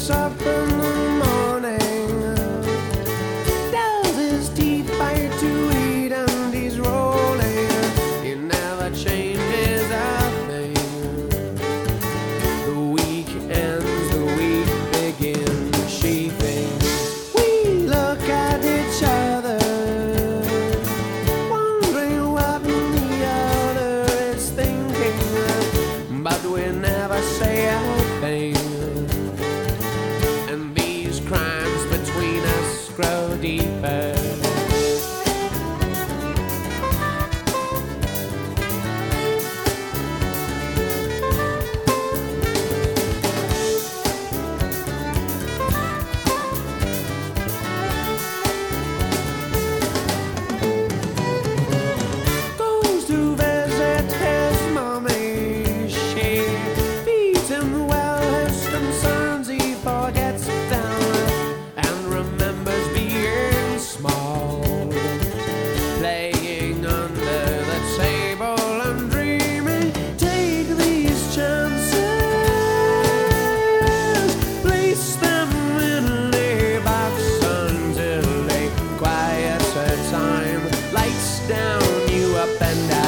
wakes up in the morning, does his teeth bite to eat, and he's rolling. He never changes a thing. The week ends, the week begins. She thinks we look at each other, wondering what the other is thinking, but we never say a thing. And these crimes between us grow deeper. Goes to visit his mommy. She feeds him well, his concerns he forgets them, and remembers being small, playing under the table and dreaming. Take these chances, place them in a box until a quieter time lights down you up and I.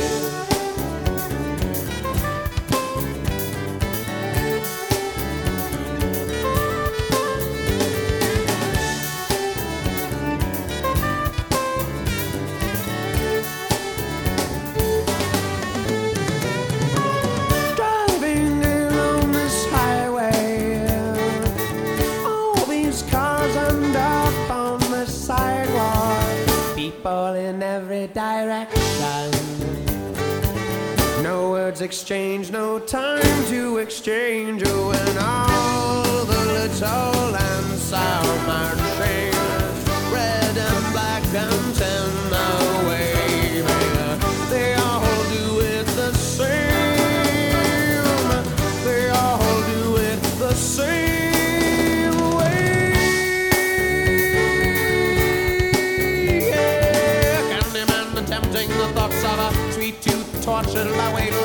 Driving along this highway, all these cars and up on the sidewalk, people in every direction. No words exchanged, no time to exchange. Oh, and all the little lamps are marching, red and black and ten waving. They all do it the same. They all do it the same way. Yeah, Candyman attempting the thoughts of a sweet tooth tortured by weight